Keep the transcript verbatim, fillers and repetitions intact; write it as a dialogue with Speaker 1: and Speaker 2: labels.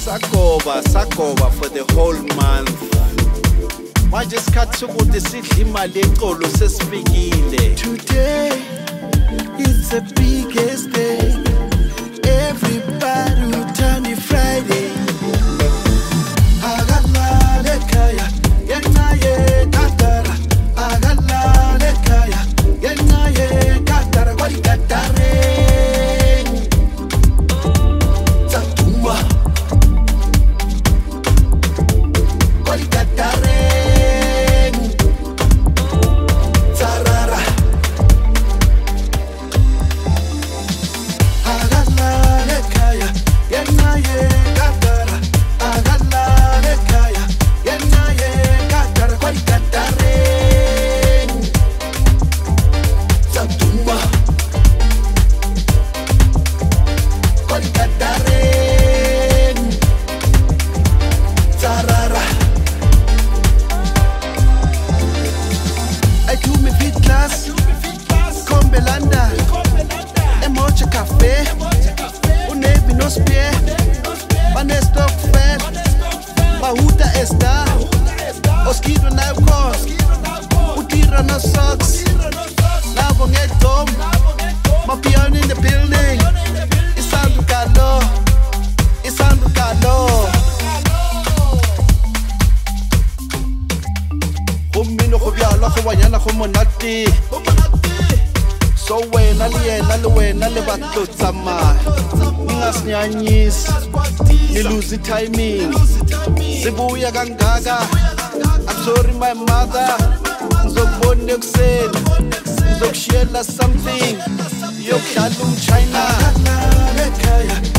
Speaker 1: sagoba sagoba for the whole month. Manje isikhathi sokuthi sidle imali eqolo sesifikile.
Speaker 2: Today it's the biggest day. Everybody will turn it Friday. Agalale kaya, yenaye katara. Agalale kaya, yenaye katara. Wali katare. Tatumba. Wali katare. Tarara. Agalale kaya, yenaye katara. Agalale kaya, yenaye katara. Wali katare. Tatumba. Wali katare. Tarara. I do me fit class, Kombelanda, Emocha Cafe, Unebi no spear, Banestock Fair, Bahuta Esta, Oskido Naukos, Utira no socks, Labong at home, Mapion in the building, Isandu Galo, Isandu Galo. Umino go byala go banyana go monate. So wena le yena le wena le batlo tsamaya. Ngasnyanyisi. Ni lose timing. Sibuya kangaka. I'm sorry my mother. Ngizokubona ekuseni. Ngizokushiyela something. Yokuhlala umChina.